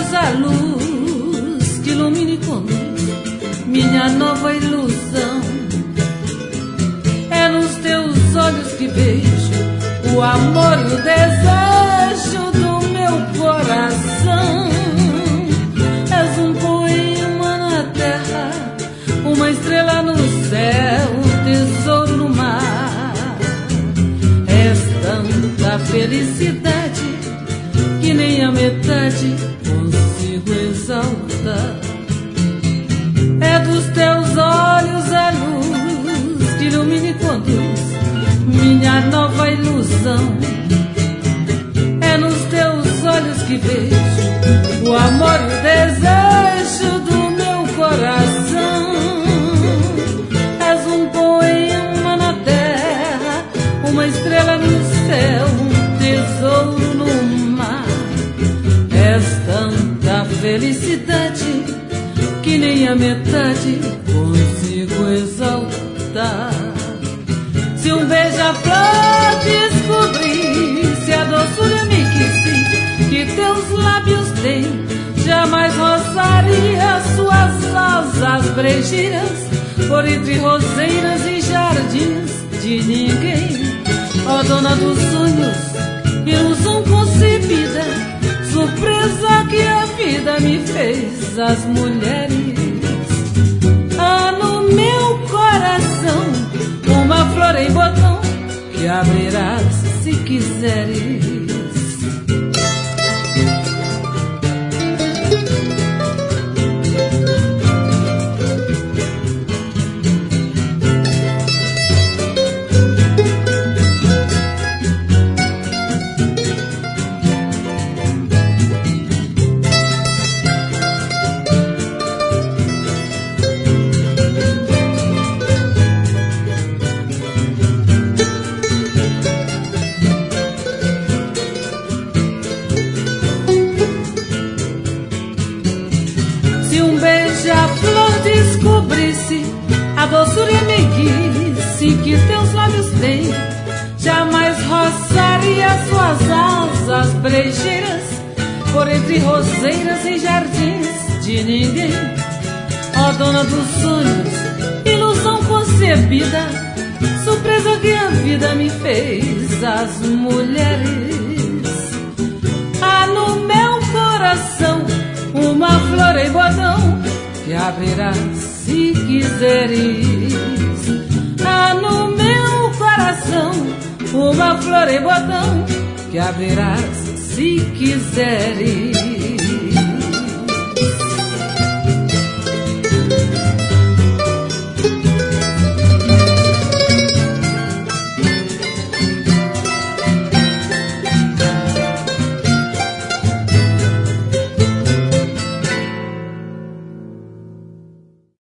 olhos a luz que ilumine com luz minha nova ilusão. É nos teus olhos que vejo o amor e o desejo do meu coração. És um poema na terra, uma estrela no céu, um tesouro no mar. És tanta felicidade que nem a metade consigo exaltar. É dos teus olhos a luz que ilumine e conduz minha nova ilusão. É nos teus olhos que vejo o amor e o desejo do meu coração. És um poema na terra, uma estrela no céu, um tesouro no mar. És tanta felicidade que nem a metade consigo exaltar. Se um beija-flor descobrisse a doçura que teus lábios têm, jamais roçaria suas asas brejeiras por entre roseiras e jardins de ninguém. Ó dona dos sonhos, ilusão concebida, surpresa que a vida me fez. As mulheres há no meu coração uma flor em botão que abrirás se quiseres. A doçura e a meiguice que teus lábios têm, jamais roçaria suas asas brejeiras por entre roseiras e jardins de ninguém. Ó dona dos sonhos, ilusão concebida, surpresa que a vida me fez. As mulheres há no meu coração uma flor em botão que abrirás se quiseres. Há no meu coração uma flor em botão que abrirás se quiseres.